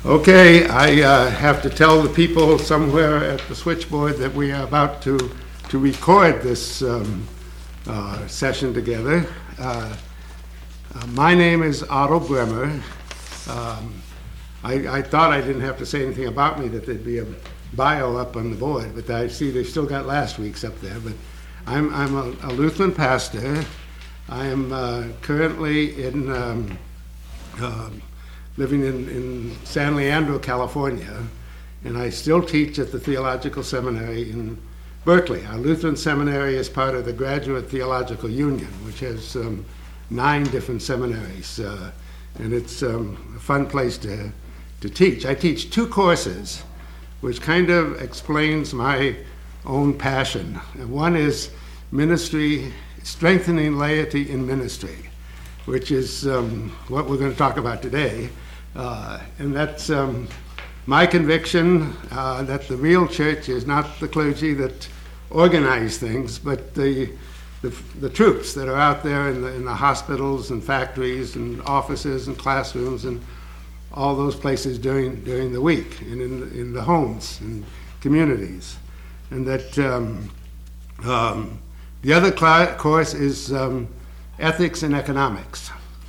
Okay, I have to tell the people somewhere at the switchboard that we are about to record this session together. My name is Otto Bremer. I thought I didn't have to say anything about me, that there'd be a bio up on the board, but I see they still got last week's up there. But I'm a Lutheran pastor. I am currently in living in San Leandro, California, and I still teach at the Theological Seminary in Berkeley. Our Lutheran seminary is part of the Graduate Theological Union, which has 9 different seminaries, and it's a fun place to teach. I teach 2 courses, which kind of explains my own passion. And one is ministry, strengthening laity in ministry, which is what we're going to talk about today. And that's my conviction that the real church is not the clergy that organize things, but the troops that are out there in the hospitals and factories and offices and classrooms and all those places during the week, and in the homes and communities. And that the other course is ethics and economics.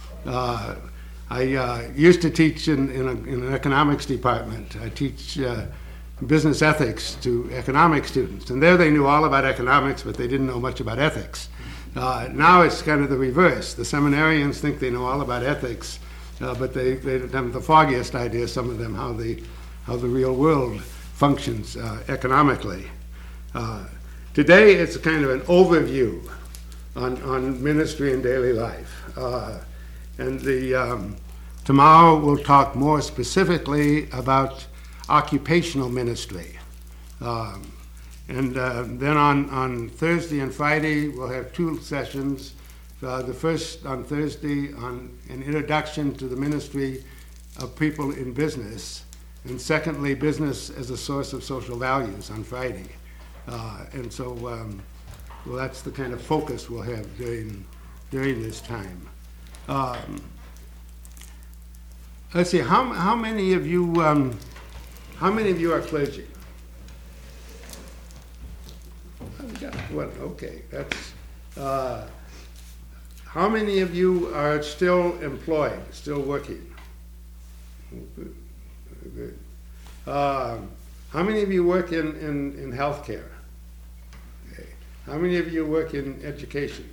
I used to teach in an economics department. I teach business ethics to economics students, and there they knew all about economics, but they didn't know much about ethics. Now it's kind of the reverse. The seminarians think they know all about ethics, but they don't have the foggiest idea, some of them, how the real world functions economically. Today it's kind of an overview on ministry and daily life. And tomorrow we'll talk more specifically about occupational ministry. And then on Thursday and Friday we'll have 2 sessions. The first on Thursday on an introduction to the ministry of people in business, and secondly, business as a source of social values on Friday. And so well, that's the kind of focus we'll have during this time. Let's see. How many of you are clergy? Well, okay. That's. How many of you are still employed, still working? Good. Good. How many of you work in healthcare? Okay. How many of you work in education?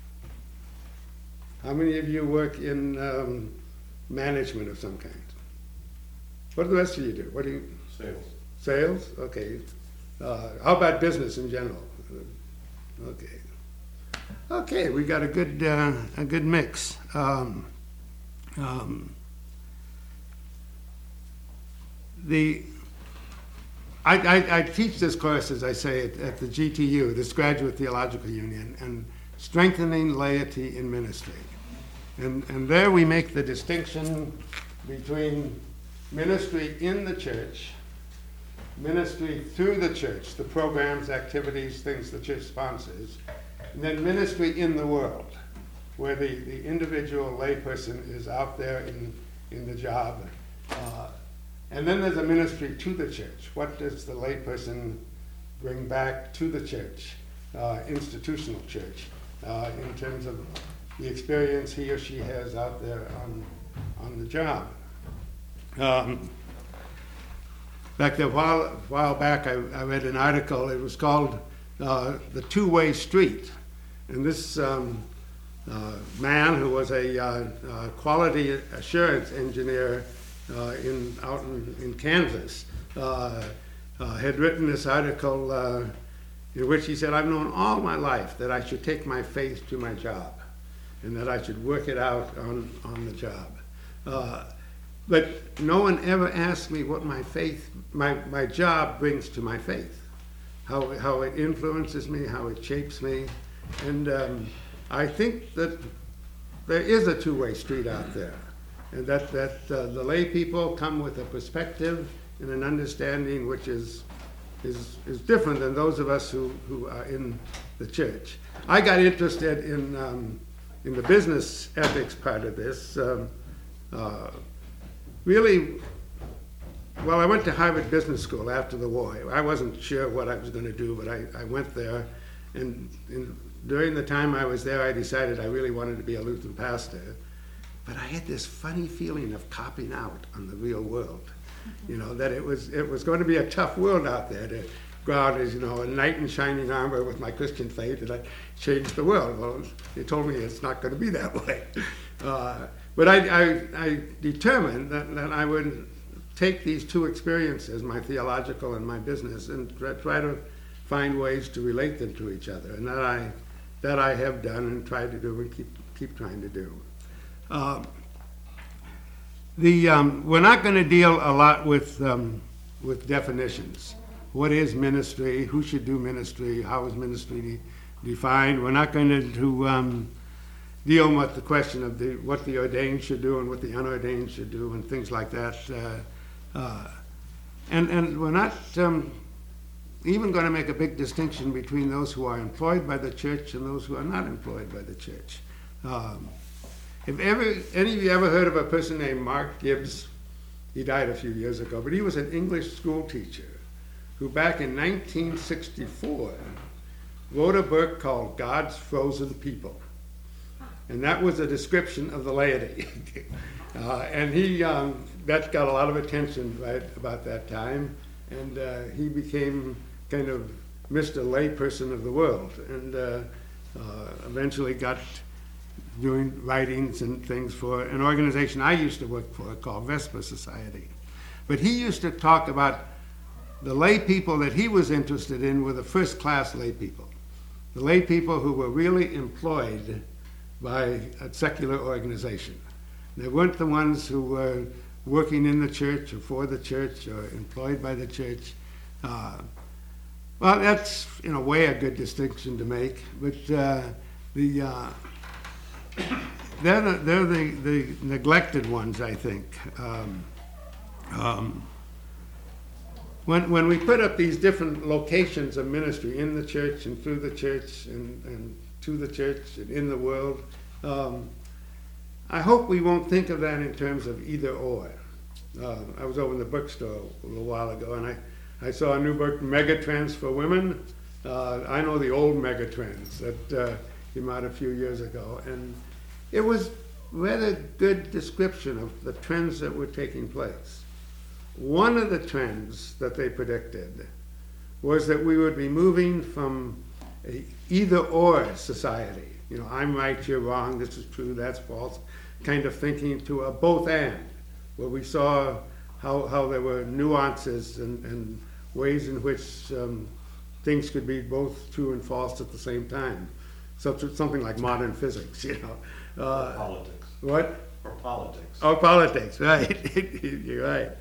How many of you work in management of some kind? What do the rest of you do? What do you? Sales. Sales? Okay. How about business in general? Okay. Okay, we got a good mix. I teach this course, as I say, at the GTU, this Graduate Theological Union, and strengthening laity in ministry. And there we make the distinction between ministry in the church, ministry through the church, the programs, activities, things the church sponsors, and then ministry in the world, where the individual layperson is out there in the job. And then there's a ministry to the church. What does the layperson bring back to the church, institutional church, in terms of the experience he or she has out there on the job? Back there, a while back, I read an article. It was called The Two-Way Street. And this man, who was a quality assurance engineer out in Kansas, had written this article in which he said, I've known all my life that I should take my faith to my job and that I should work it out on the job. But no one ever asked me what my faith, my job brings to my faith, how it influences me, how it shapes me. And I think that there is a two-way street out there, and that the lay people come with a perspective and an understanding which is different than those of us who are in the church. I got interested in the business ethics part of this. Really, well, I went to Harvard Business School after the war. I wasn't sure what I was going to do, but I went there. And during the time I was there, I decided I really wanted to be a Lutheran pastor. But I had this funny feeling of copping out on the real world. You know, that it was going to be a tough world out there to go out as, you know, a knight in shining armor with my Christian faith, and I changed the world. Well, they told me it's not going to be that way. But I determined that I would take these two experiences, my theological and my business, and try to find ways to relate them to each other. And that I have done and tried to do and keep trying to do. We're not going to deal a lot with definitions. What is ministry? Who should do ministry? How is ministry defined? We're not going to deal with the question of what the ordained should do and what the unordained should do and things like that. And we're not even going to make a big distinction between those who are employed by the church and those who are not employed by the church. If any of you ever heard of a person named Mark Gibbs? He died a few years ago, but he was an English school teacher who back in 1964 wrote a book called God's Frozen People. And that was a description of the laity. And that got a lot of attention right about that time. And he became kind of Mr. Layperson of the world. And eventually got doing writings and things for an organization I used to work for called Vesper Society. But he used to talk about the lay people that he was interested in were the first-class lay people. The lay people who were really employed by a secular organization. They weren't the ones who were working in the church or for the church or employed by the church. Well, that's in a way a good distinction to make, but they're the neglected ones, I think. When we put up these different locations of ministry in the church and through the church and to the church and in the world, I hope we won't think of that in terms of either or. I was over in the bookstore a little while ago and I saw a new book, Megatrends for Women. I know the old Megatrends that came out a few years ago, and it was rather good description of the trends that were taking place. One of the trends that they predicted was that we would be moving from a either-or society, you know, I'm right, you're wrong, this is true, that's false, kind of thinking, to a both-and, where we saw how there were nuances and ways in which things could be both true and false at the same time. So something like modern physics, you know. Or politics. What? Or politics. Oh, politics, right. You're right.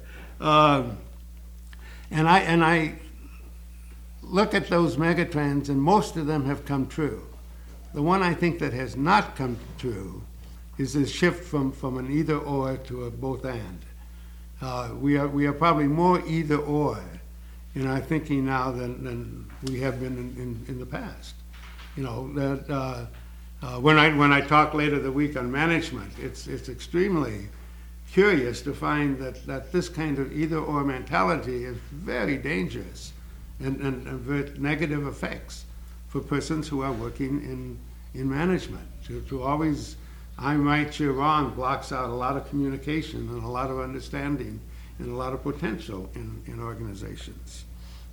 And I look at those megatrends, and most of them have come true. The one I think that has not come true is this shift from an either-or to a both-and. We are probably more either-or in our thinking now than we have been in the past. You know, that when I talk later the week on management, it's extremely curious to find that this kind of either-or mentality is very dangerous and very negative effects for persons who are working in management. To always, I'm right, you're wrong, blocks out a lot of communication and a lot of understanding and a lot of potential in organizations.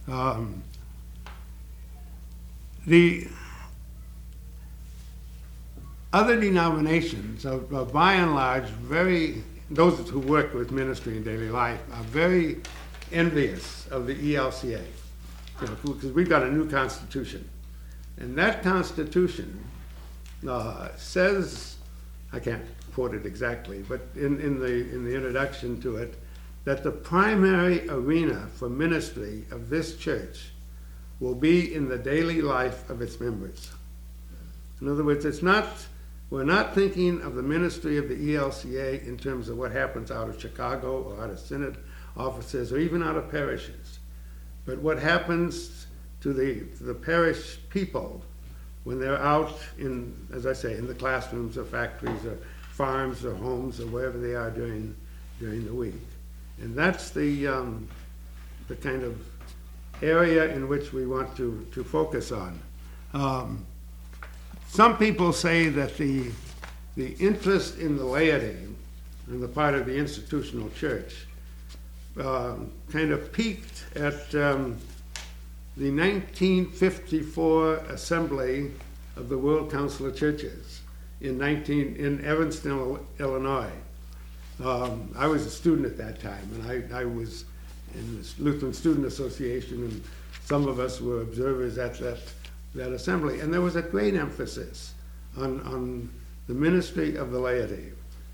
The other denominations are by and large those who work with ministry in daily life are very envious of the ELCA, because we've got a new constitution. And that constitution says, I can't quote it exactly, but in the introduction to it, that the primary arena for ministry of this church will be in the daily life of its members. In other words, we're not thinking of the ministry of the ELCA in terms of what happens out of Chicago or out of synod offices or even out of parishes, but what happens to the parish people when they're out in, as I say, in the classrooms or factories or farms or homes or wherever they are during the week. And that's the kind of area in which we want to focus on. Some people say that the interest in the laity on the part of the institutional church kind of peaked at the 1954 assembly of the World Council of Churches in Evanston, Illinois. I was a student at that time, and I was in the Lutheran Student Association, and some of us were observers at that assembly. And there was a great emphasis on the ministry of the laity.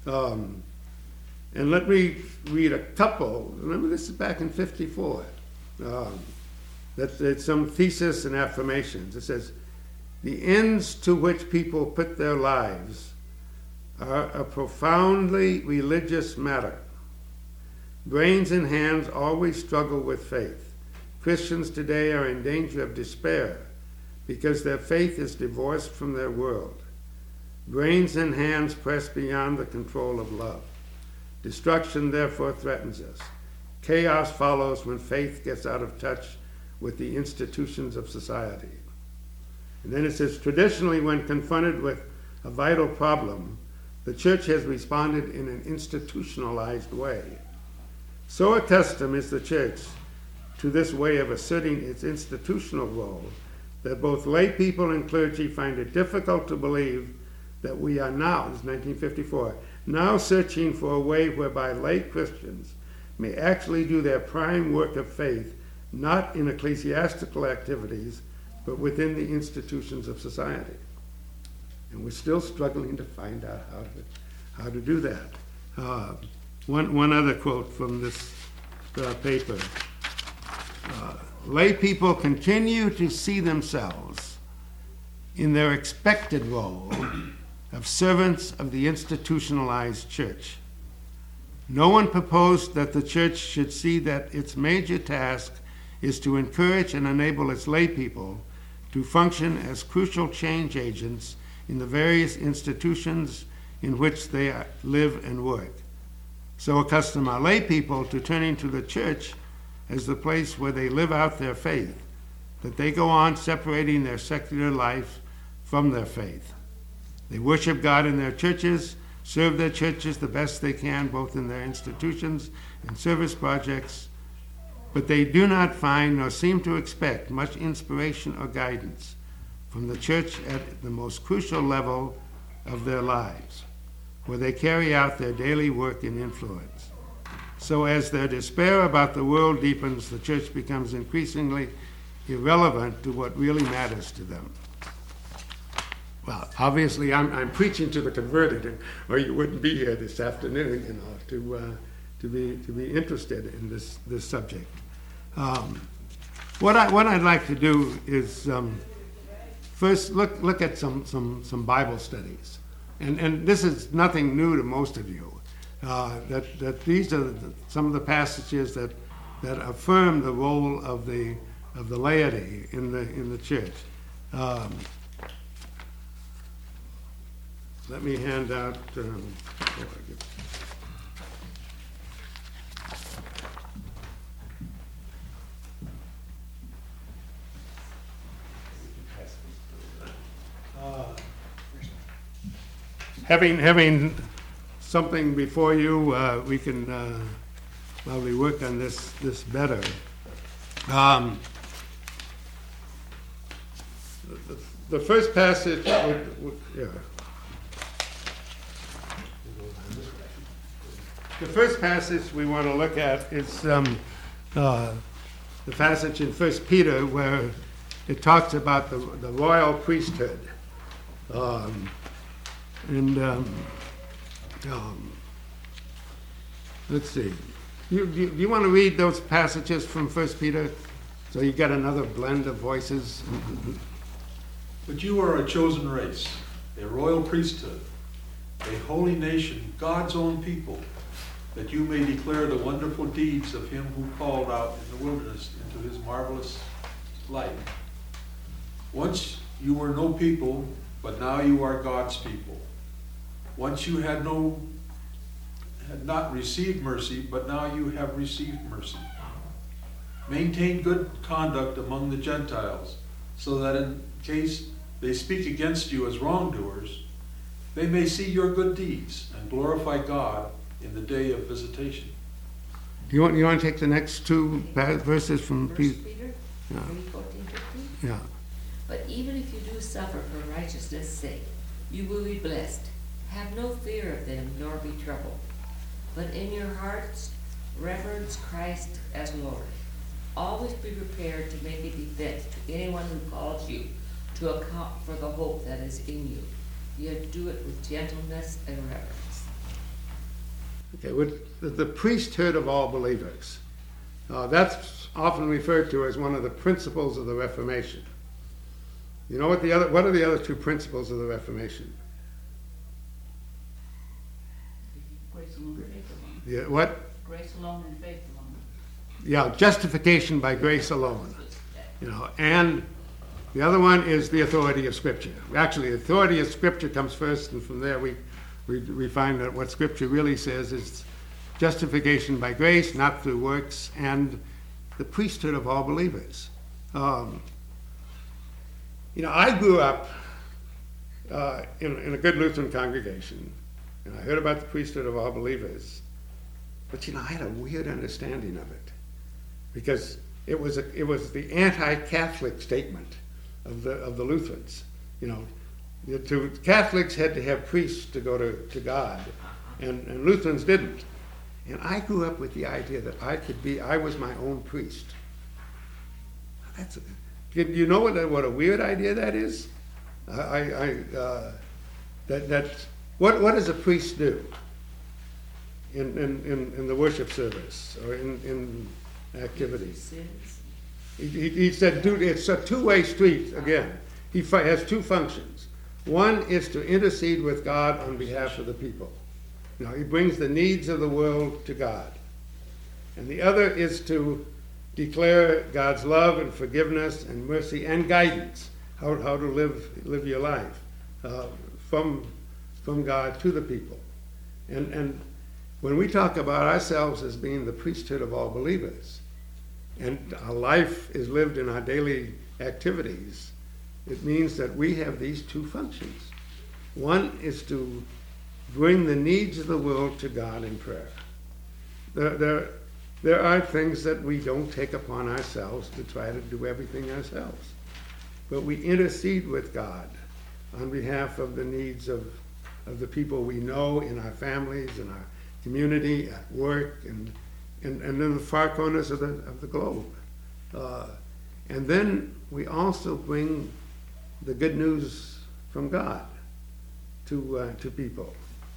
And let me read a couple. Remember, this is back in '54. That's some thesis and affirmations. It says, "The ends to which people put their lives are a profoundly religious matter. Brains and hands always struggle with faith. Christians today are in danger of despair because their faith is divorced from their world. Brains and hands press beyond the control of love. Destruction therefore threatens us. Chaos follows when faith gets out of touch with the institutions of society." And then it says, "Traditionally, when confronted with a vital problem, the church has responded in an institutionalized way. So accustomed is the church to this way of asserting its institutional role that both lay people and clergy find it difficult to believe that we are now," this is 1954, "now searching for a way whereby lay Christians may actually do their prime work of faith, not in ecclesiastical activities, but within the institutions of society." And we're still struggling to find out how to do that. One other quote from this paper. "Lay people continue to see themselves in their expected role of servants of the institutionalized church. No one proposed that the church should see that its major task is to encourage and enable its lay people to function as crucial change agents in the various institutions in which they live and work. So accustom our lay people to turning to the church as the place where they live out their faith, that they go on separating their secular life from their faith. They worship God in their churches, serve their churches the best they can, both in their institutions and service projects, but they do not find nor seem to expect much inspiration or guidance from the church at the most crucial level of their lives, where they carry out their daily work and influence. So as their despair about the world deepens, the church becomes increasingly irrelevant to what really matters to them." Well, obviously, I'm preaching to the converted, or you wouldn't be here this afternoon, to be interested in this subject. What I'd like to do is first look at some Bible studies, and this is nothing new to most of you. That these are some of the passages that affirm the role of the laity in the church. Let me hand out. Having something before you, we can probably work on this better. The first passage The first passage we want to look at is the passage in 1 Peter where it talks about the royal priesthood. Let's see. Do you want to read those passages from 1 Peter so you get another blend of voices? "But you are a chosen race, a royal priesthood, a holy nation, God's own people, that you may declare the wonderful deeds of him who called out in the wilderness into his marvelous light. Once you were no people, but now you are God's people. Once you had had not received mercy, but now you have received mercy. Maintain good conduct among the Gentiles, so that in case they speak against you as wrongdoers, they may see your good deeds and glorify God in the day of visitation. You want to take the next two verses from Peter? Peter, Yeah. 3:14, 15. Yeah. But even if you do suffer for righteousness' sake, you will be blessed. Have no fear of them, nor be troubled. But in your hearts reverence Christ as Lord. Always be prepared to make a defense to anyone who calls you to account for the hope that is in you. Yet do it with gentleness and reverence. Okay, with the priesthood of all believers. That's often referred to as one of the principles of the Reformation. You know what are the other two principles of the Reformation? Grace alone and faith alone. Yeah, what? Grace alone and faith alone. Yeah, justification by grace alone. And the other one is the authority of Scripture. Actually, the authority of Scripture comes first, and from there we find that what Scripture really says is justification by grace, not through works, and the priesthood of all believers. I grew up in a good Lutheran congregation, and I heard about the priesthood of all believers, but I had a weird understanding of it, because it was the anti-Catholic statement of the Lutherans. The Catholics had to have priests to go to God, and Lutherans didn't. And I grew up with the idea that I was my own priest. Do you know what a weird idea that is? What does a priest do in the worship service or in activities? Sins. He said, dude, it's a two-way street again. He has two functions. One is to intercede with God on behalf of the people. He brings the needs of the world to God. And the other is to declare God's love and forgiveness and mercy and guidance, how to live your life from God to the people. And when we talk about ourselves as being the priesthood of all believers, and our life is lived in our daily activities, it means that we have these two functions. One is to bring the needs of the world to God in prayer. There are things that we don't take upon ourselves to try to do everything ourselves. But we intercede with God on behalf of the needs of the people we know in our families, in our community, at work, and in the far corners of the globe. And then we also bring the good news from God to people.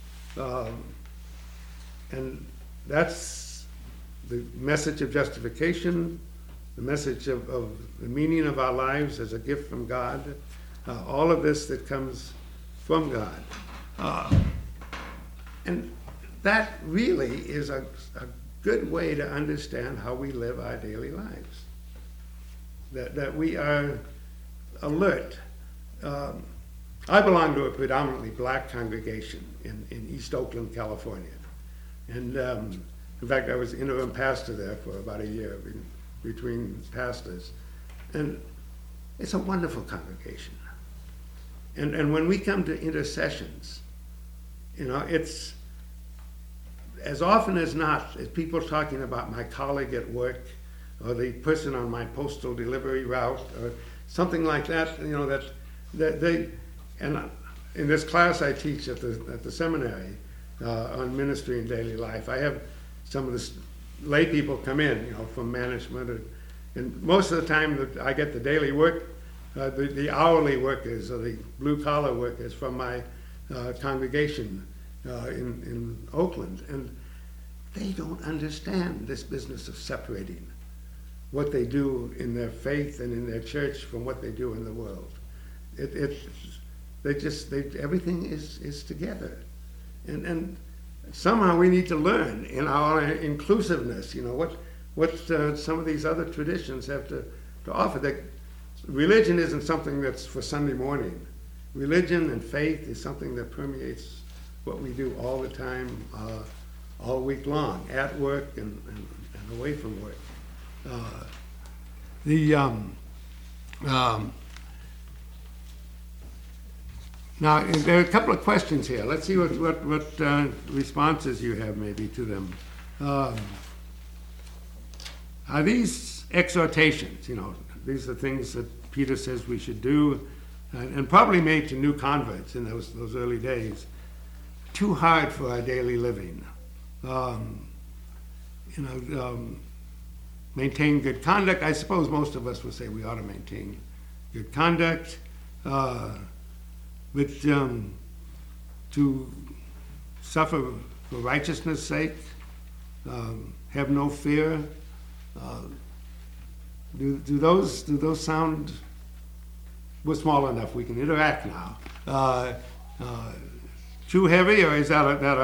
And that's the message of justification, the message of the meaning of our lives as a gift from God, all of this that comes from God. And that really is a good way to understand how we live our daily lives. That we are alert. I belong to a predominantly black congregation in East Oakland, California. And in fact, I was interim pastor there for about a year between pastors. And it's a wonderful congregation. And when we come to intercessions, it's as often as not, as people talking about my colleague at work or the person on my postal delivery route or something like that, that they, and in this class I teach at the seminary on ministry and daily life, I have some of the lay people come in, from management, and most of the time that I get the daily work, the hourly workers or the blue collar workers from my congregation in Oakland, and they don't understand this business of separating what they do in their faith and in their church from what they do in the world. Everything is together, and somehow we need to learn in our inclusiveness. What some of these other traditions have to offer. That religion isn't something that's for Sunday morning. Religion and faith is something that permeates what we do all the time, all week long, at work and away from work. Now, there are a couple of questions here. Let's see what responses you have maybe to them. Are these exhortations, these are things that Peter says we should do, and probably made to new converts in those early days, too hard for our daily living? Maintain good conduct. I suppose most of us would say we ought to maintain good conduct. But to suffer for righteousness' sake, have no fear. Do those sound? We're small enough; we can interact now. Too heavy, or is that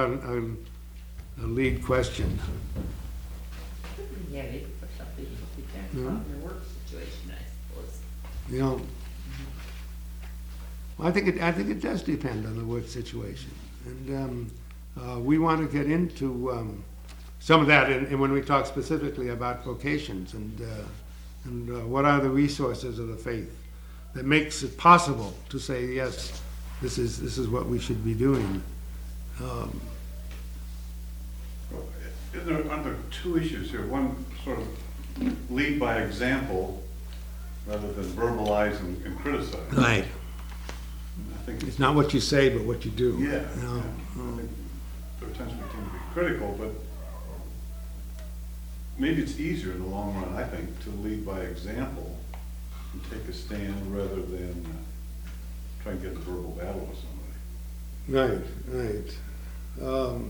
a lead question? Could be heavy for some people. Depends on your work situation, I suppose. I think it does depend on the work situation, and we want to get into some of that. And when we talk specifically about vocations and what are the resources of the faith that makes it possible to say yes, this is what we should be doing. Aren't there two issues here? One sort of lead by example rather than verbalize and criticize. Right. I think It's not what you say, but what you do. yeah. You know? I think there tends to be critical, but maybe it's easier in the long run, I think, to lead by example and take a stand rather than try and get into verbal battle with somebody. Right.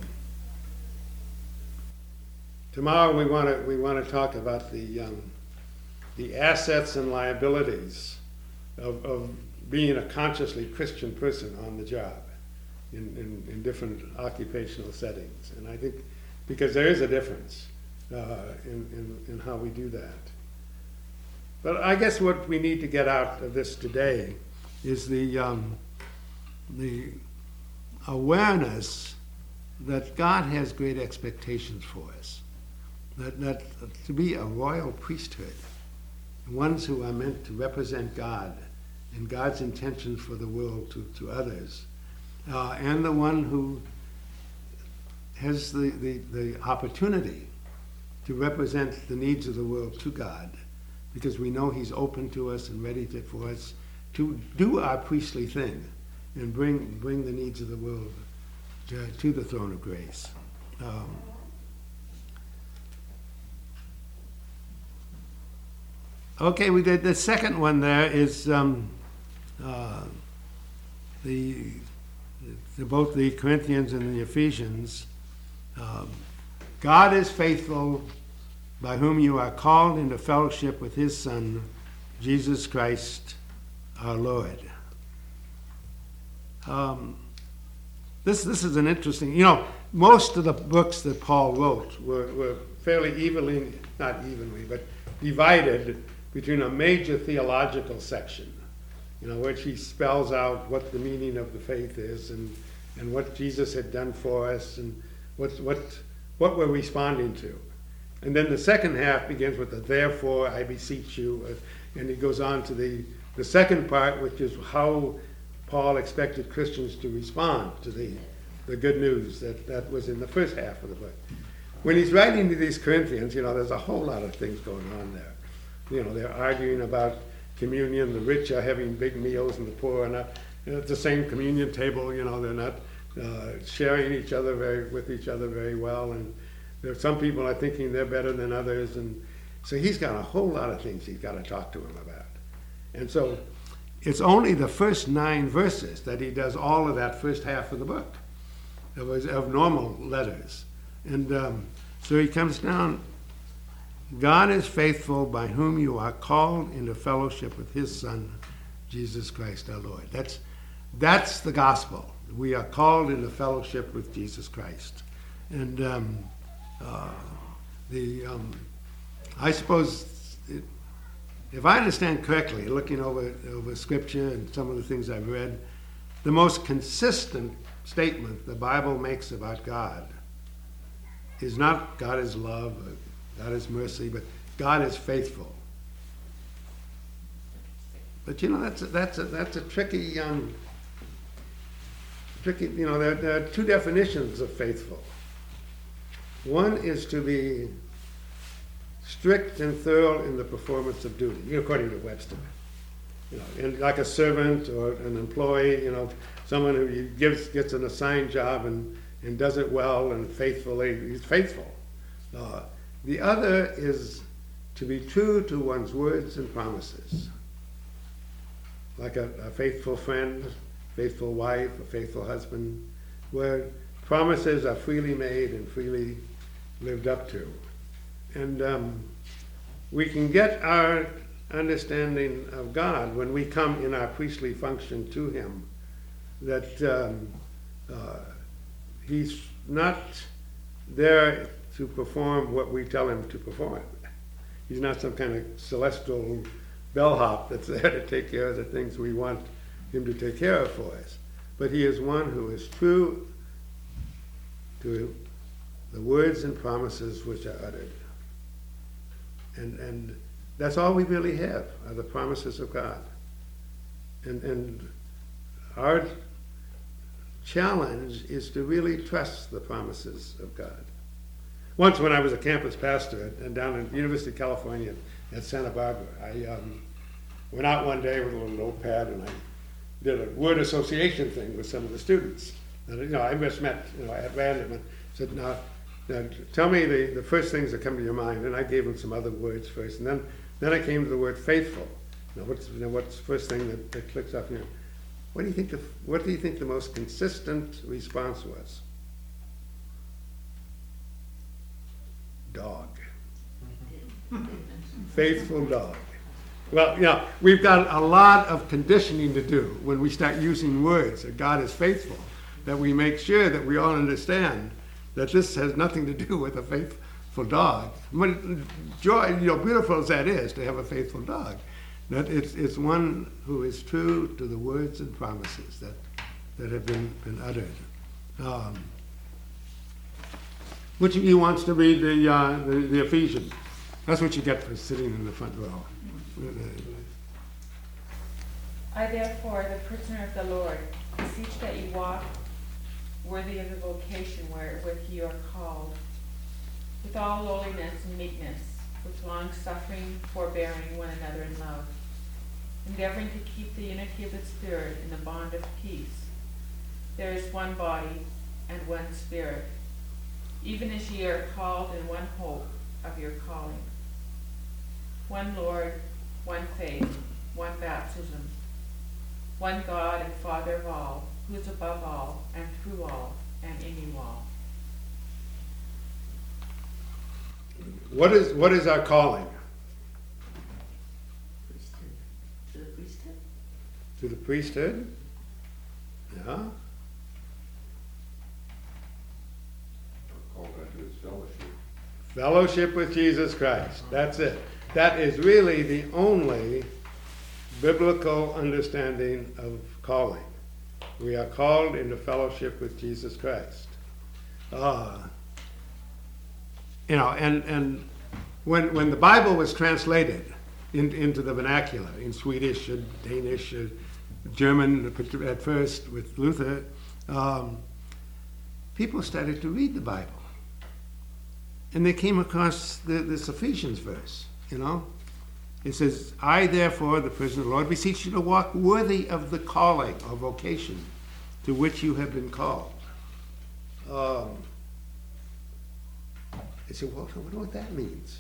Tomorrow we want to talk about the assets and liabilities of being a consciously Christian person on the job in different occupational settings, and I think because there is a difference in how we do that. But I guess what we need to get out of this today is the awareness that God has great expectations for us. That to be a royal priesthood, ones who are meant to represent God and God's intentions for the world to others, and the one who has the opportunity to represent the needs of the world to God, because we know He's open to us and ready for us to do our priestly thing and bring the needs of the world to the throne of grace. Okay, we did the second one. There is both the Corinthians and the Ephesians. God is faithful, by whom you are called into fellowship with His Son, Jesus Christ, our Lord. This is an interesting. Most of the books that Paul wrote were fairly not evenly, but divided between a major theological section, which he spells out what the meaning of the faith is and what Jesus had done for us and what we're responding to. And then the second half begins with the therefore I beseech you, and he goes on to the second part, which is how Paul expected Christians to respond to the good news that was in the first half of the book. When he's writing to these Corinthians, there's a whole lot of things going on there. They're arguing about communion. The rich are having big meals and the poor are not. At the same communion table, they're not sharing with each other very well. And there are some people are thinking they're better than others. And so he's got a whole lot of things he's got to talk to them about. And so it's only the first 9 verses that he does all of that first half of the book of normal letters. And so he comes down. God is faithful, by whom you are called into fellowship with His Son, Jesus Christ our Lord. That's the gospel. We are called into fellowship with Jesus Christ. And I suppose, if I understand correctly, looking over Scripture and some of the things I've read, the most consistent statement the Bible makes about God is not God is love, or God is mercy, but God is faithful. But that's a tricky, there are two definitions of faithful. One is to be strict and thorough in the performance of duty, according to Webster. And like a servant or an employee, someone who gets an assigned job and does it well and faithfully, he's faithful. The other is to be true to one's words and promises. Like a faithful friend, faithful wife, a faithful husband, where promises are freely made and freely lived up to. And we can get our understanding of God when we come in our priestly function to Him, that He's not there to perform what we tell Him to perform. He's not some kind of celestial bellhop that's there to take care of the things we want Him to take care of for us. But He is one who is true to the words and promises which are uttered. And that's all we really have, are the promises of God. And our challenge is to really trust the promises of God. Once when I was a campus pastor down in University of California at Santa Barbara, I went out one day with a little notepad and I did a word association thing with some of the students. And I just met at random and said, now tell me the first things that come to your mind. And I gave them some other words first. And then I came to the word faithful. What's the first thing that clicks up here? What do you think the most consistent response was? Dog. Faithful dog. Well, we've got a lot of conditioning to do when we start using words that God is faithful, that we make sure that we all understand that this has nothing to do with a faithful dog. Beautiful as that is, to have a faithful dog, that it's one who is true to the words and promises that have been uttered. Which of you wants to read the Ephesians? That's what you get for sitting in the front row. I therefore, the prisoner of the Lord, beseech that you walk worthy of the vocation wherewith you are called, with all lowliness and meekness, with long suffering, forbearing one another in love, endeavoring to keep the unity of the Spirit in the bond of peace. There is one body and one Spirit, even as ye are called in one hope of your calling. One Lord, one faith, one baptism, one God and Father of all, who is above all, and through all, and in you all. What is our calling? To the priesthood? To the priesthood? Yeah. Call that his fellowship. Fellowship with Jesus Christ. That's it. That is really the only biblical understanding of calling. We are called into fellowship with Jesus Christ. And when the Bible was translated into the vernacular, in Swedish, or Danish, or German at first with Luther, people started to read the Bible. And they came across this Ephesians verse, It says, I therefore, the prisoner of the Lord, beseech you to walk worthy of the calling or vocation to which you have been called. They said, well, I wonder what that means.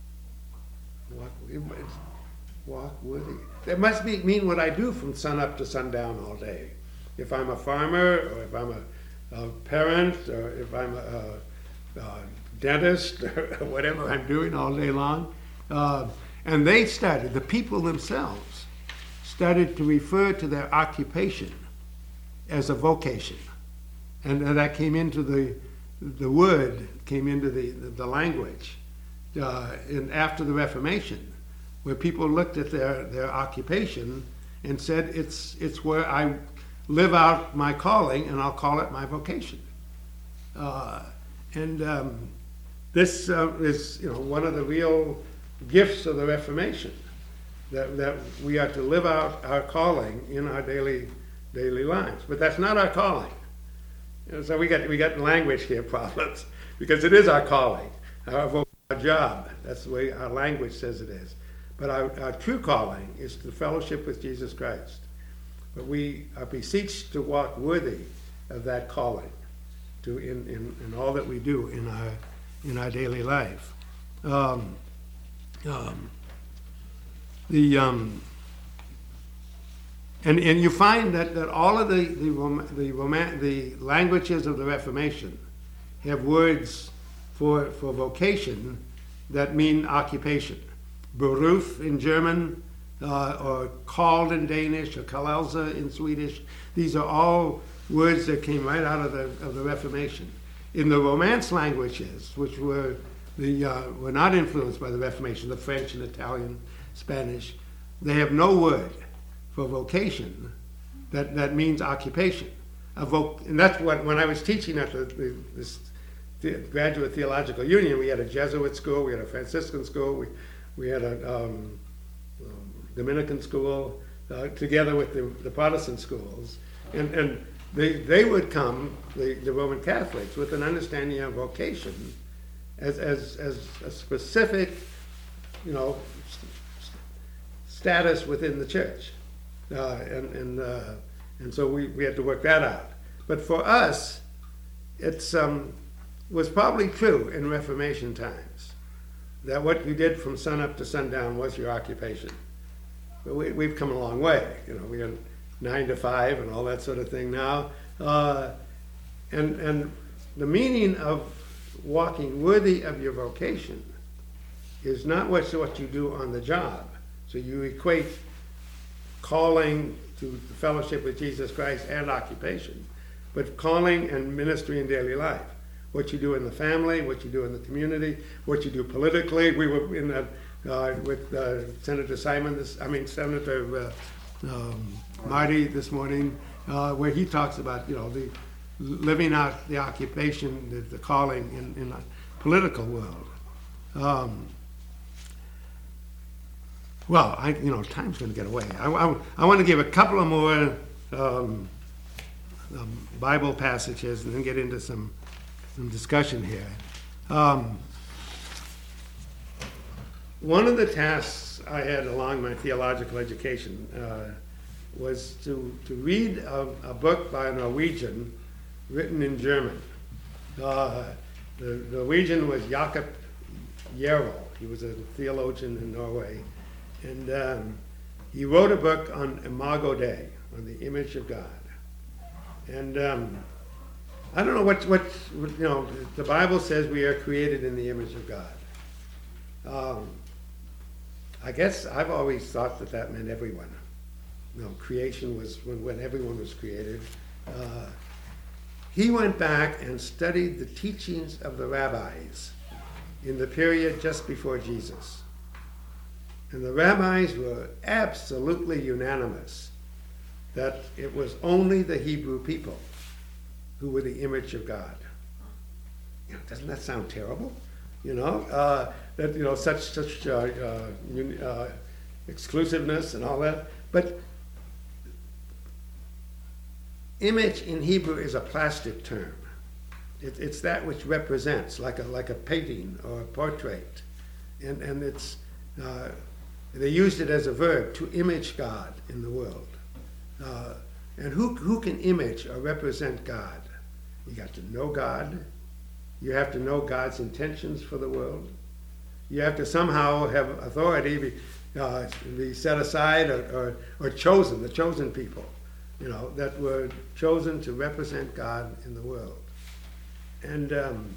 Walk worthy. That must mean what I do from sun up to sundown all day. If I'm a farmer, or if I'm a parent, or if I'm a dentist, or whatever I'm doing all day long. And the people themselves started to refer to their occupation as a vocation. And that came into the word, came into the language after the Reformation, where people looked at their occupation and said, it's where I live out my calling, and I'll call it my vocation. this is, one of the real gifts of the Reformation, that we are to live out our calling in our daily lives. But that's not our calling. So we got language here problems, because it is our calling, our job. That's the way our language says it is. But our true calling is to fellowship with Jesus Christ. But we are beseeched to walk worthy of that calling, in all that we do in our daily life. And you find that all of the languages of the Reformation have words for vocation that mean occupation. Beruf in German, or called in Danish, or Kallelse in Swedish. These are all words that came right out of the Reformation. In the Romance languages, which were not influenced by the Reformation, the French and Italian, Spanish, they have no word for vocation that means occupation. And that's what, when I was teaching at this Graduate Theological Union, we had a Jesuit school, we had a Franciscan school, we had a Dominican school, together with the Protestant schools. And they would come, the Roman Catholics, with an understanding of vocation as a specific, status within the church. And so we had to work that out. But for us, it's was probably true in Reformation times, that what you did from sunup to sundown was your occupation. But we've come a long way. We got 9 to 5 and all that sort of thing now. And the meaning of walking worthy of your vocation is not what you do on the job. So you equate calling to the fellowship with Jesus Christ and occupation, but calling and ministry in daily life. What you do in the family, what you do in the community, what you do politically. We were in with Senator Senator Marty this morning, where he talks about the living out the occupation, the calling in the political world. Well, time's going to get away. I want to give a couple of more Bible passages and then get into some discussion here. One of the tasks I had along my theological education was to read a book by a Norwegian written in German. The Norwegian was Jakob Jervold. He was a theologian in Norway. And he wrote a book on Imago Dei, on the image of God. And I don't know what the Bible says we are created in the image of God. I guess I've always thought that meant everyone. Creation was when everyone was created. He went back and studied the teachings of the rabbis in the period just before Jesus. And the rabbis were absolutely unanimous that it was only the Hebrew people who were the image of God. Doesn't that sound terrible? That such exclusiveness and all that. But image in Hebrew is a plastic term. It's that which represents, like a painting or a portrait, and it's. They used it as a verb, to image God in the world. And who can image or represent God? You got to know God. You have to know God's intentions for the world. You have to somehow have authority, be set aside or chosen, the chosen people, that were chosen to represent God in the world. And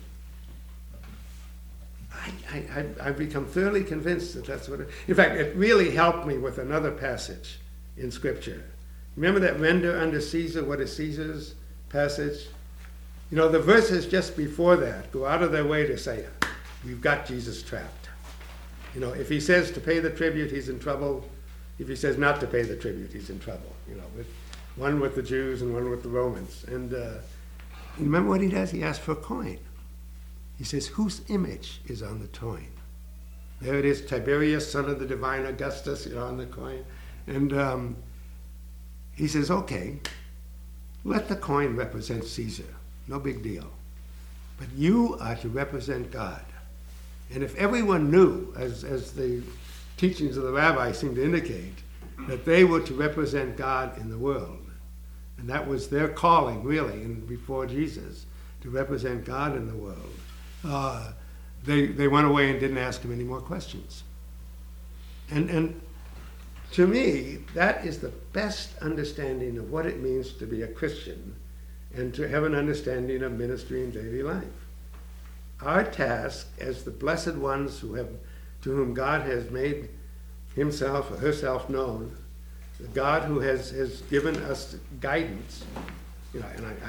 I've become thoroughly convinced that that's what in fact, it really helped me with another passage in Scripture. Remember that render unto Caesar what is Caesar's passage? The verses just before that go out of their way to say, we've got Jesus trapped. If he says to pay the tribute, he's in trouble. If he says not to pay the tribute, he's in trouble. One with the Jews and one with the Romans. And remember what he does? He asks for a coin. He says, whose image is on the coin? There it is, Tiberius, son of the divine Augustus, on the coin. And he says, okay, let the coin represent Caesar. No big deal. But you are to represent God. And if everyone knew, as the teachings of the rabbi seem to indicate, that they were to represent God in the world, and that was their calling, really, and before Jesus, to represent God in the world, they went away and didn't ask him any more questions. And to me, that is the best understanding of what it means to be a Christian and to have an understanding of ministry and daily life. Our task as the blessed ones to whom God has made himself or herself known, the God who has given us guidance, and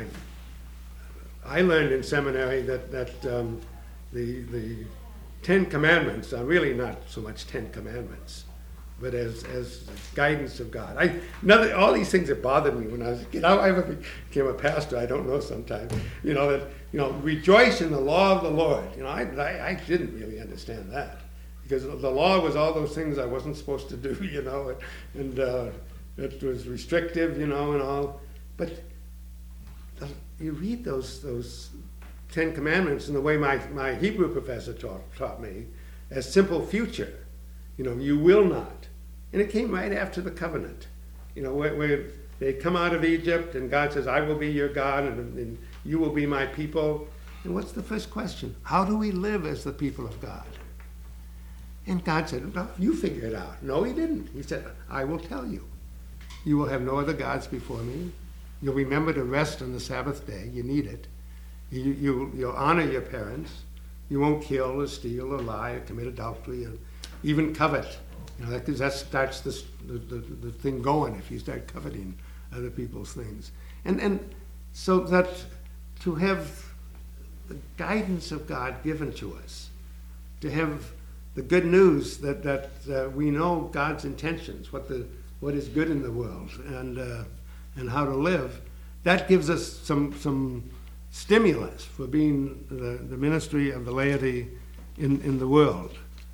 I learned in seminary that the Ten Commandments are really not so much Ten Commandments, but as guidance of God. All these things that bothered me when I was a kid. How I ever became a pastor, I don't know sometimes. Rejoice in the law of the Lord. I didn't really understand that, because the law was all those things I wasn't supposed to do, and it was restrictive, and all. But you read those Ten Commandments in the way my Hebrew professor taught me, as simple future. You will not. And it came right after the covenant, where they come out of Egypt and God says, I will be your God and you will be my people. And what's the first question? How do we live as the people of God? And God said, well, you figure it out. No, he didn't. He said, I will tell you. You will have no other gods before me. You'll remember to rest on the Sabbath day. You need it. You'll honor your parents. You won't kill or steal or lie or commit adultery or even covet. Because that starts the thing going if you start coveting other people's things. And so that to have the guidance of God given to us, to have the good news that we know God's intentions, what is good in the world, and how to live, that gives us some stimulus for being the ministry of the laity in the world.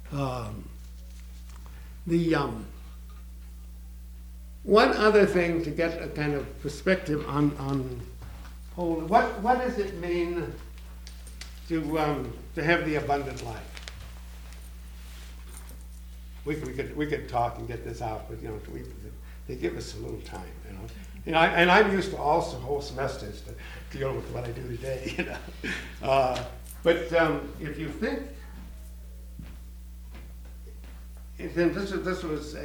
One other thing to get a kind of perspective on holy, what does it mean to have the abundant life? We could talk and get this out, but they give us a little time, and I'm used to also whole semesters to deal with what I do today, But if you think. Then this was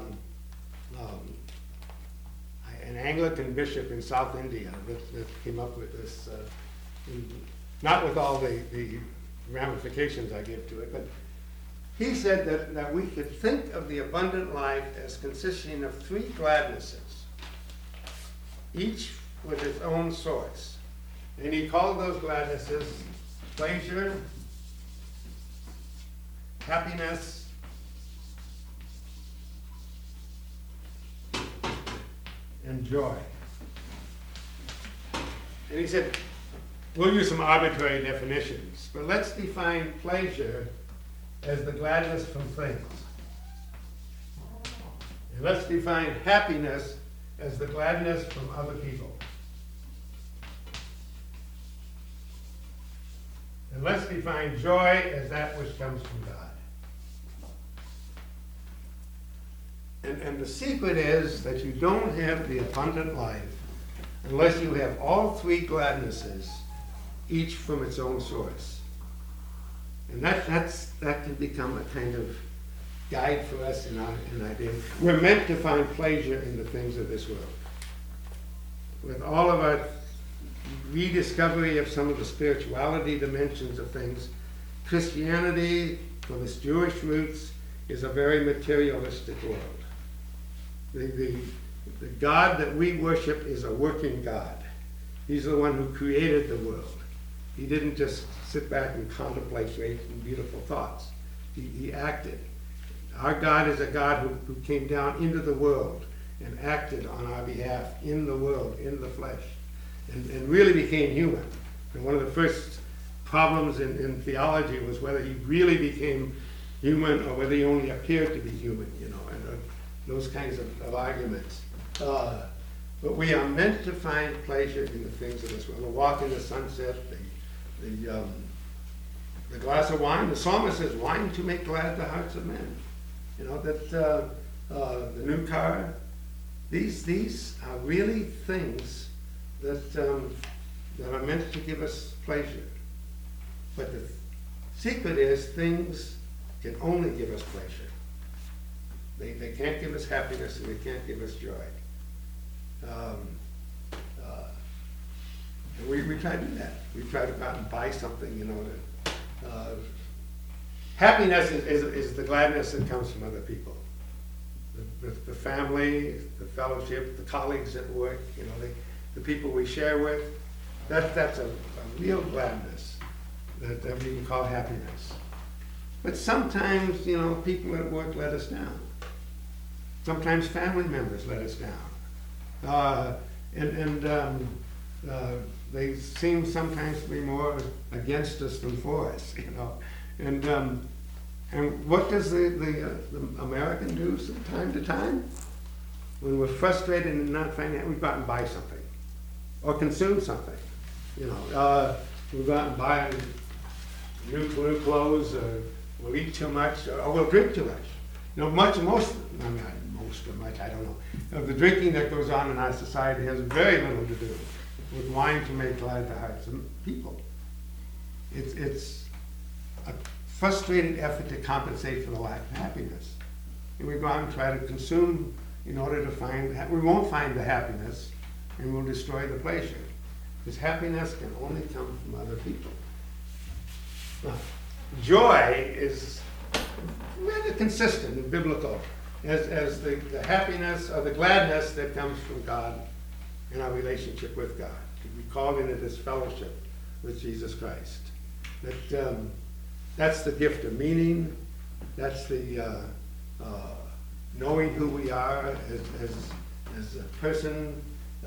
an Anglican bishop in South India that came up with this, not with all the ramifications I give to it, but he said that we could think of the abundant life as consisting of three gladnesses, each with its own source. And he called those gladnesses pleasure, happiness, and joy. And he said, we'll use some arbitrary definitions, but let's define pleasure as the gladness from things. And let's define happiness as the gladness from other people. And let's define joy as that which comes from God. And the secret is that you don't have the abundant life unless you have all three gladnesses, each from its own source. And that can become a kind of guide for us in our day. We're meant to find pleasure in the things of this world. With all of our rediscovery of some of the spirituality dimensions of things, Christianity, from its Jewish roots, is a very materialistic world. The God that we worship is a working God. He's the one who created the world. He didn't just sit back and contemplate great and beautiful thoughts. He acted. Our God is a God who came down into the world and acted on our behalf in the world, in the flesh, and really became human. And one of the first problems in theology was whether he really became human or whether he only appeared to be human, you know, and those kinds of arguments. But we are meant to find pleasure in the things of this world. The walk in the sunset, the glass of wine. The psalmist says, wine to make glad the hearts of men. You know, that the new car. These are really things that are meant to give us pleasure. But the secret is things can only give us pleasure. They can't give us happiness and they can't give us joy. And we try to do that. We try to go out and buy something, you know. Happiness is the gladness that comes from other people. The family, the fellowship, the colleagues at work, you know, the people we share with. That's a real gladness that we can call happiness. But sometimes, you know, people at work let us down. Sometimes family members let us down. They seem sometimes to be more against us than for us, you know. And what does the American do from time to time? When we're frustrated and not finding it, we go out and buy something. Or consume something, you know. We go out and buy new clothes, or we'll eat too much, or we'll drink too much. You know, I don't know. Of the drinking that goes on in our society has very little to do with wine to make glad the hearts of people. It's a frustrated effort to compensate for the lack of happiness. And we go out and try to consume in order to find, we won't find the happiness and we'll destroy the pleasure. Because happiness can only come from other people. Now, joy is rather consistent and biblical as the happiness or the gladness that comes from God in our relationship with God. We call into this fellowship with Jesus Christ. That's the gift of meaning. That's the knowing who we are as a person.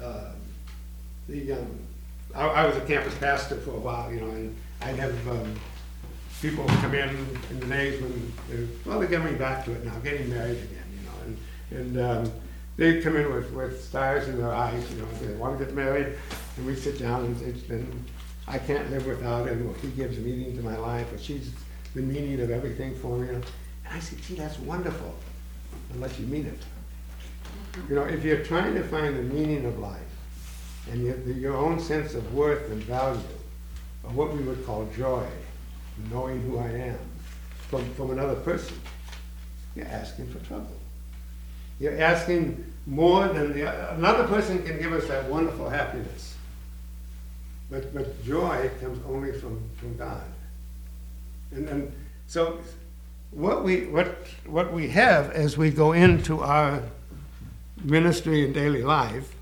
I was a campus pastor for a while, you know, and I'd have people come in the days when they're getting back to it now, getting married again, you know, and they'd come in with stars in their eyes, you know, they want to get married, and we sit down and I can't live without him, or he gives meaning to my life, or she's the meaning of everything for me. You know? And I said, gee, that's wonderful, unless you mean it. You know, if you're trying to find the meaning of life, and your own sense of worth and value, or what we would call joy, knowing who I am, from another person, you're asking for trouble. You're asking more than another person can give us that wonderful happiness. But joy comes only from God. And so what we have as we go into our ministry and daily life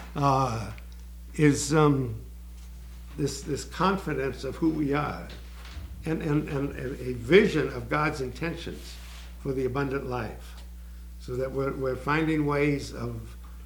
is this confidence of who we are and a vision of God's intentions for the abundant life. So that we're finding ways of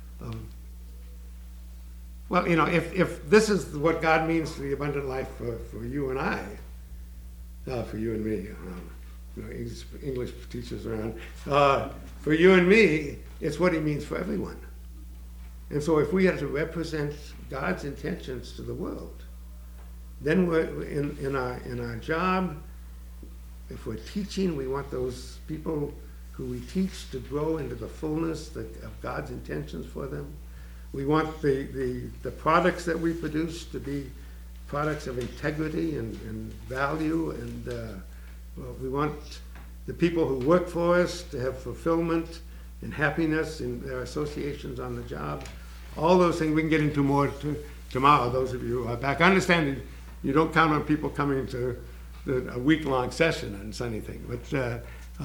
well, you know, if this is what God means for the abundant life for you and I, for you and me, you know, English teachers around, for you and me, it's what he means for everyone. And so if we are to represent God's intentions to the world, then we're in our job, if we're teaching, we want those people who we teach to grow into the fullness of God's intentions for them. We want the products that we produce to be products of integrity and value, and we want the people who work for us to have fulfillment and happiness in their associations on the job. All those things we can get into more tomorrow, those of you who are back. I understand you don't count on people coming to a week-long session on Sunday thing, but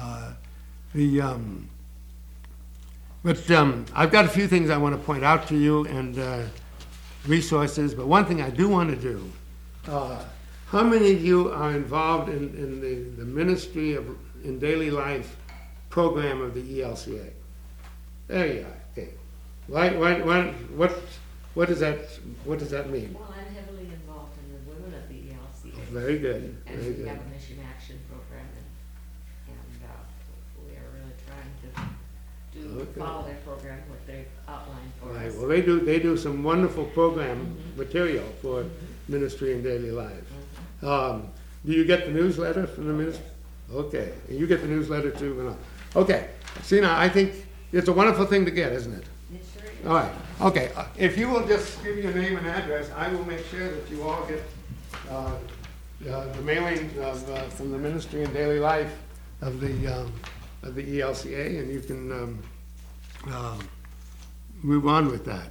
I've got a few things I want to point out to you and resources, but one thing I do want to do, how many of you are involved in the ministry in daily life program of the ELCA? There you are, okay. What does that mean? Well, I'm heavily involved in the women of the ELCA. very good, And very we good. have a mission action program, and we are really trying to Okay. follow that program, what they've outlined for Right, us. well, they do some wonderful program material for ministry and daily life. Do you get the newsletter from the ministry? Okay, and you get the newsletter too, and okay. See, now, I think it's a wonderful thing to get, isn't it? It sure is. All right, okay, if you will just give your name and address, I will make sure that you all get the mailing from the ministry and daily life of the ELCA, and you can move on with that.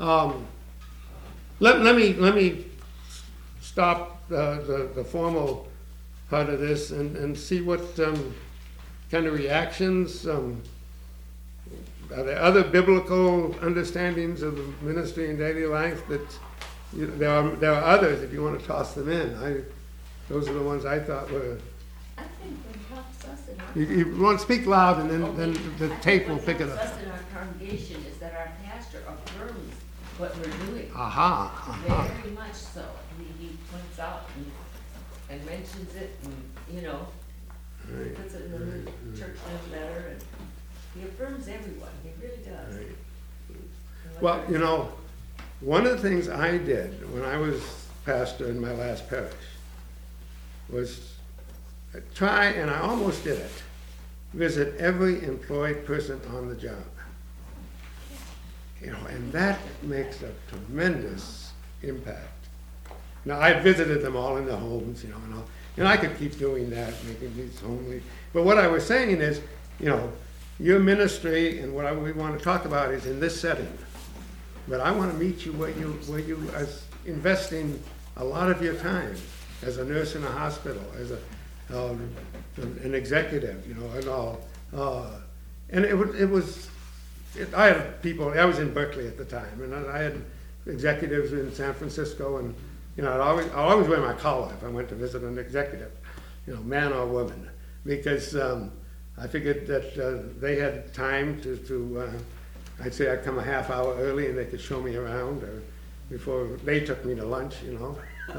Let me stop the formal part of this and see what kind of reactions. Are there other biblical understandings of the ministry and daily life that there are others if you want to toss them in? Those are the ones I thought were. I think what helps us in our You want to speak loud, and then the tape will pick it What up. helps us in our congregation is that our pastor affirms what we're doing. Aha. Very much so. He points out and mentions it, and, you know, Right. puts it in the church newsletter, and he affirms everyone. He really does. Right. And what Well, they're- you know, one of the things I did when I was pastor in my last parish was try, and I almost did it, visit every employed person on the job. You know, and that makes a tremendous impact. Now, I visited them all in the homes, you know, and I could keep doing that, making these homely. But what I was saying is, you know, your ministry and what we want to talk about is in this setting. But I want to meet you where you are investing a lot of your time as a nurse in a hospital, as an executive, you know, and all. And I had people. I was in Berkeley at the time, and I had executives in San Francisco, and you know, I always wear my collar if I went to visit an executive, you know, man or woman, because I figured that they had time to I'd say I'd come a half hour early and they could show me around, or before they took me to lunch, you know.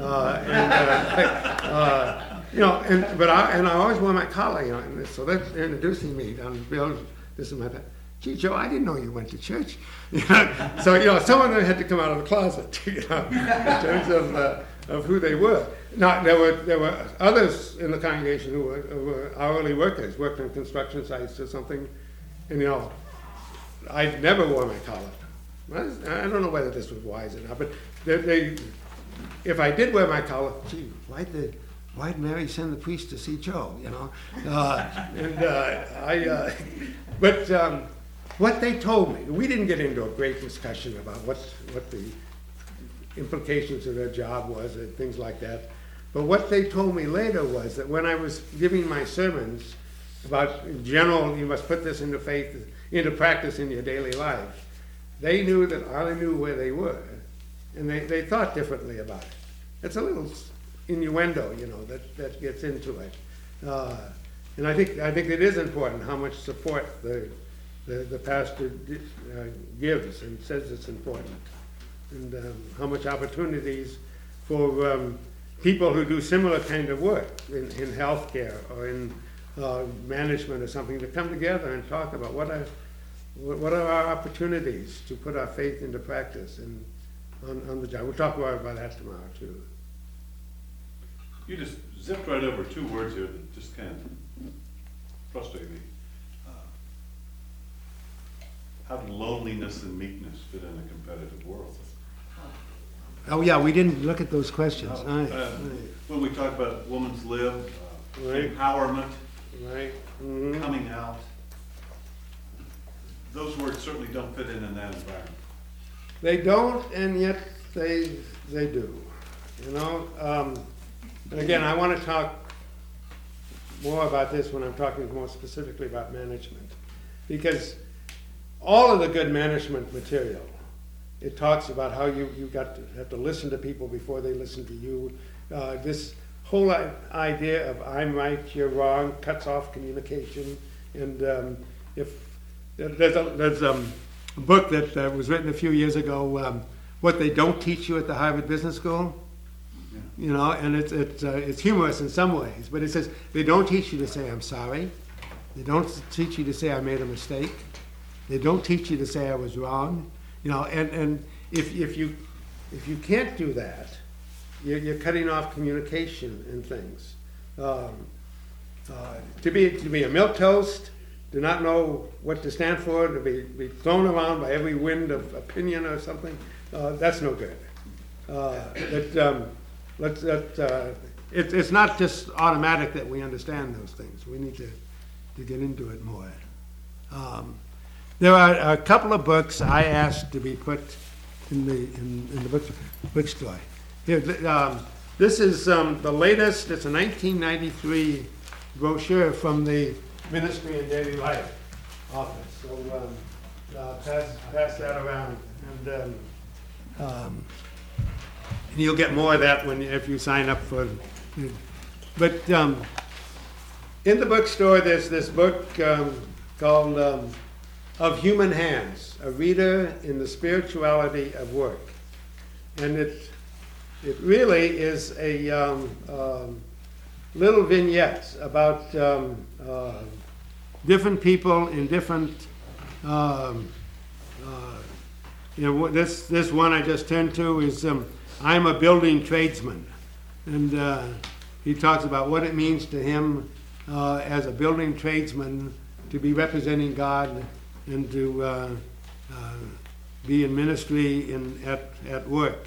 You know, but I always wore my collar, you know. And so they're introducing me on Bill. This is my dad. Gee, Joe, I didn't know you went to church. You know? So you know, some of them had to come out of the closet, you know, in terms of who they were. Now there were others in the congregation who were hourly workers, worked on construction sites or something, and you know, I never wore my collar. I don't know whether this was wise or not, but if I did wear my collar, gee, why'd Mary send the priest to see Joe, you know? But what they told me, we didn't get into a great discussion about what the implications of their job was and things like that. But what they told me later was that when I was giving my sermons about, in general, you must put this into practice in your daily life, they knew that I knew where they were, and they thought differently about it. It's a little innuendo, you know, that gets into it. And I think it is important how much support the pastor gives and says it's important, and how much opportunities for people who do similar kind of work in healthcare or in management or something to come together and talk about what are our opportunities to put our faith into practice and on the job. We'll talk more about that tomorrow too. You just zipped right over two words here that just kind of frustrate me. How do loneliness and meekness fit in a competitive world? Oh yeah, we didn't look at those questions. When we talk about women's lib, Right. empowerment, Right. Mhm. coming out, those words certainly don't fit in that environment. They don't, and yet they do. You know. And again, I want to talk more about this when I'm talking more specifically about management, because all of the good management material, it talks about how you have to listen to people before they listen to you. This whole idea of I'm right, you're wrong, cuts off communication. And if there's a book that was written a few years ago, What They Don't Teach You at the Harvard Business School. and it's humorous in some ways, but it says they don't teach you to say I'm sorry. They don't teach you to say I made a mistake. They don't teach you to say I was wrong. And if you can't do that, you're cutting off communication and things. To be a milquetoast, to not know what to stand for, to be thrown around by every wind of opinion or something, that's no good. It's not just automatic that we understand those things. We need to get into it more. There are a couple of books I asked to be put in the bookstore. Here, this is the latest. It's a 1993 brochure from the Ministry and Daily Life office. So pass that around, and you'll get more of that if you sign up for. But in the bookstore, there's this book called "Of Human Hands: A Reader in the Spirituality of Work," and it really is a little vignettes about different people in different. This one I just turned to is I'm a building tradesman, and he talks about what it means to him as a building tradesman to be representing God and to be in ministry at work.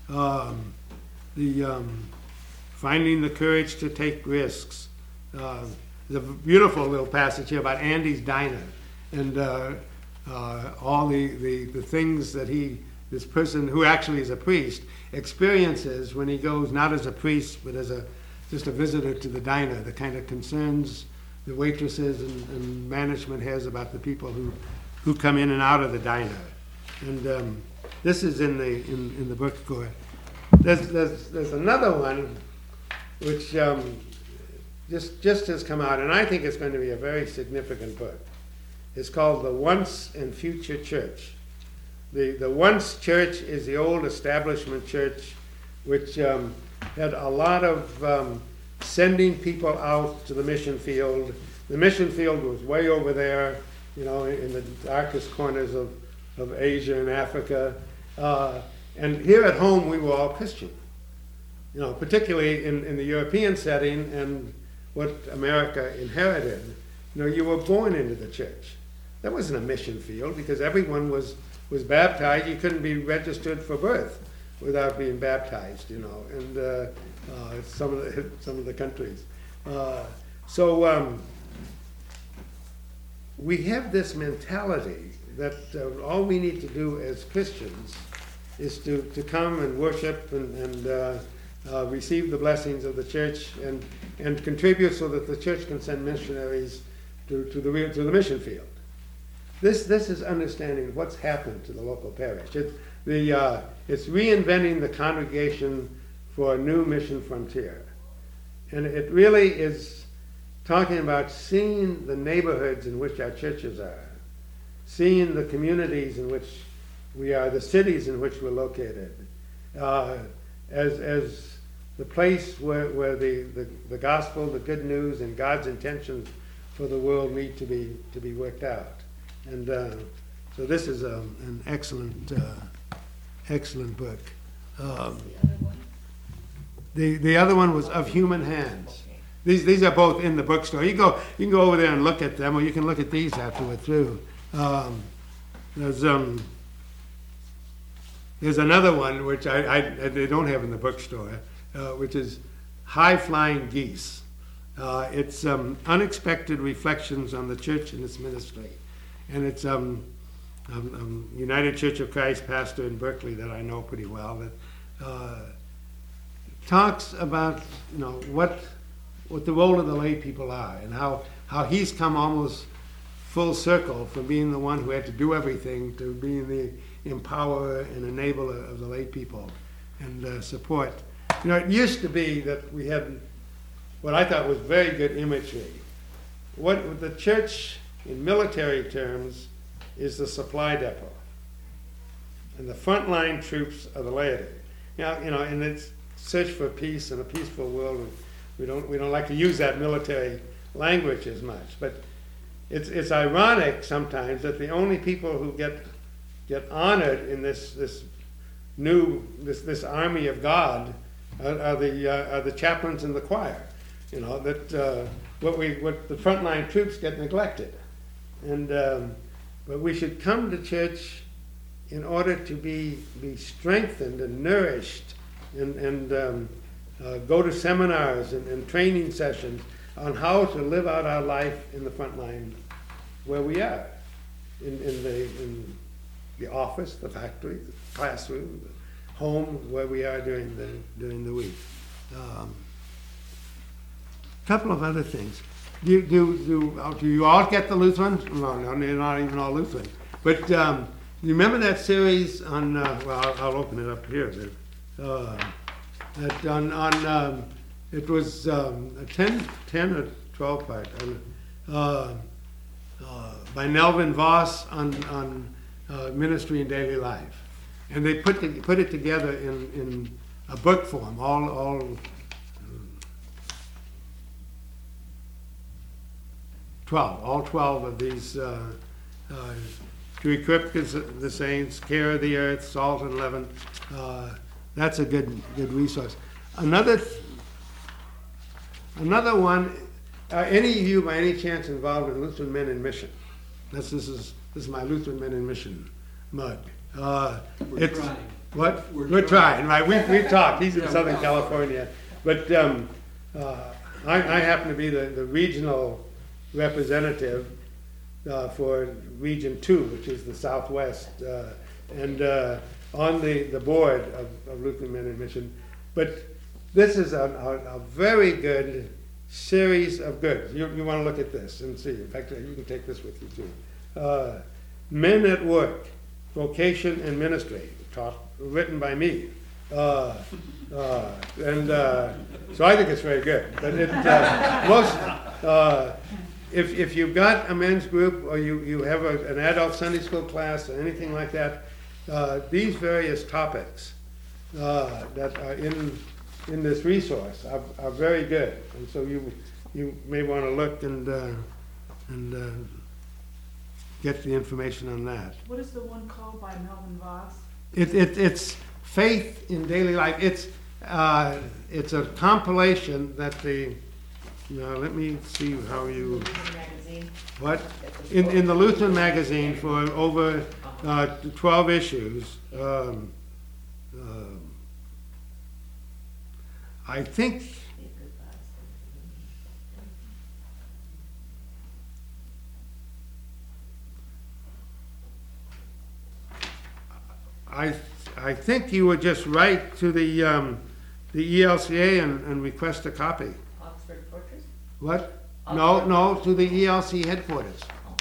Finding the courage to take risks. There's a beautiful little passage here about Andy's Diner and all the things that this person who actually is a priest experiences when he goes not as a priest but as just a visitor to the diner, the kind of concerns the waitresses and management has about the people who come in and out of the diner. And this is in the bookstore. There's another one which just has come out, and I think it's going to be a very significant book. It's called The Once and Future Church. The Once Church is the old establishment church, which had a lot of sending people out to the mission field. The mission field was way over there, in the darkest corners of Asia and Africa. And here at home, we were all Christian. Particularly in the European setting and what America inherited. You were born into the church. That wasn't a mission field because everyone was baptized. You couldn't be registered for birth without being baptized, and some of the countries. So we have this mentality that all we need to do as Christians is to come and worship and receive the blessings of the church and contribute so that the church can send missionaries to the mission field. This is understanding what's happened to the local parish. It's reinventing the congregation for a new mission frontier. And it really is talking about seeing the neighborhoods in which our churches are, seeing the communities in which we are, the cities in which we're located, as the place where the gospel, the good news, and God's intentions for the world need to be worked out. And so this is an excellent book. The other one was Of Human Hands. These are both in the bookstore. You can go over there and look at them, or you can look at these after we're through. There's another one which they don't have in the bookstore, which is High Flying Geese. It's unexpected reflections on the church and its ministry, and it's United Church of Christ pastor in Berkeley that I know pretty well that talks about what the role of the lay people are and how he's come almost full circle from being the one who had to do everything to being the empowerer and enabler of the lay people and support. It used to be that we had what I thought was very good imagery. What the church in military terms is the supply depot, and the frontline troops are the laity. And it's search for peace and a peaceful world. We don't like to use that military language as much, but it's ironic sometimes that the only people who get honored in this army of God are the chaplains and the choir. You know that what the frontline troops get neglected, and but we should come to church in order to be strengthened and nourished, and go to seminars and training sessions on how to live out our life in the front line where we are, in the office, the factory, the classroom, the home, where we are during the week. Couple of other things. Do you all get the Lutheran? No, they're not even all Lutheran. But you remember that series on? Well, I'll open it up here. It was a 10 or 12 part by Melvin Voss on ministry and daily life, and they put it together in a book form. All 12 of these, to equip the saints, care of the earth, salt and leaven. That's a good resource. Another one. Any of you, by any chance, involved in Lutheran Men in Mission? This is my Lutheran Men in Mission mug. We're trying. What? We're trying, right? We talked. He's in Southern California, but I happen to be the regional representative for Region 2, which is the Southwest, and on the board of Lutheran Men in Mission. But this is a very good series of goods. You want to look at this and see. In fact, you can take this with you too. Men at Work, Vocation and Ministry, written by me. So I think it's very good. But if you've got a men's group or you have an adult Sunday school class or anything like that, these various topics that are in this resource are very good, and so you may want to look and get the information on that. What is the one called by Melvin Voss? It's Faith in Daily Life. It's a compilation that let me see how you. Magazine. What? In the Lutheran magazine for over 12 issues. I think I think you would just write to the ELCA and request a copy. Oxford Fortress? What? No, to the ELC headquarters.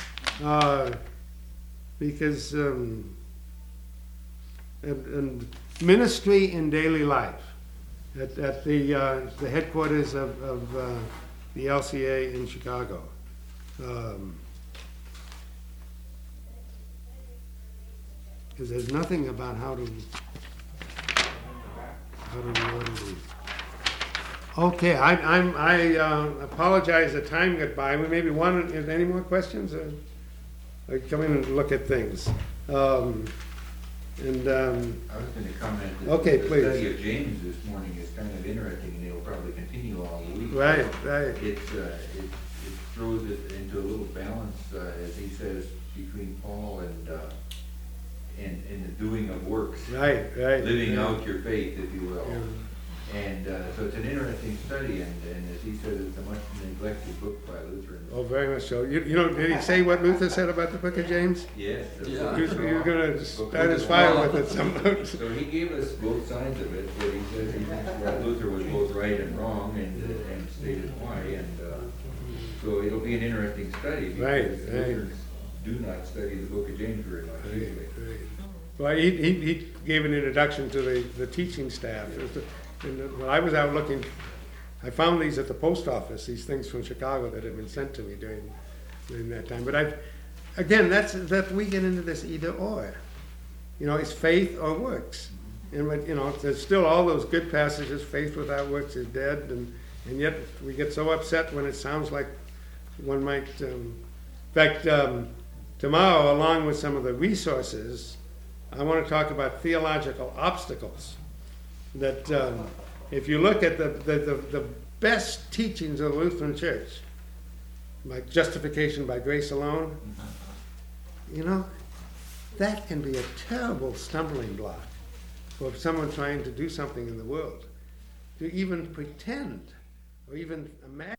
Because and ministry in daily life at the headquarters of the LCA in Chicago. Because there's nothing about how to order these. Okay, I apologize. The time got by. We maybe one. Is any more questions? Or come in and look at things. I was going to comment that Okay, the please. study of James this morning is kind of interesting, and it'll probably continue all week. Right. It throws it into a little balance, as he says, between Paul and the doing of works, Right. living out your faith, if you will. Yeah. And so it's an interesting study, and as he says, it's a much neglected book by Lutherans. Oh, very much so. You know, did he say what Luther said about the Book of James? Yes. Yeah. You're going to start his fire with it somehow. So he gave us both sides of it, but he says he thinks that Luther was both right and wrong, and stated why, and so it'll be an interesting study, because Lutherans do not study the Book of James very much usually. Right. Well, he gave an introduction to the teaching staff. And when I was out looking, I found these at the post office, these things from Chicago that had been sent to me during that time. But that's we get into this either or. You know, it's faith or works. And but, you know, there's still all those good passages, faith without works is dead, and yet we get so upset when it sounds like one might, in fact, tomorrow, along with some of the resources, I want to talk about theological obstacles. That if you look at the best teachings of the Lutheran Church, like justification by grace alone, you know, that can be a terrible stumbling block for someone trying to do something in the world. To even pretend or even imagine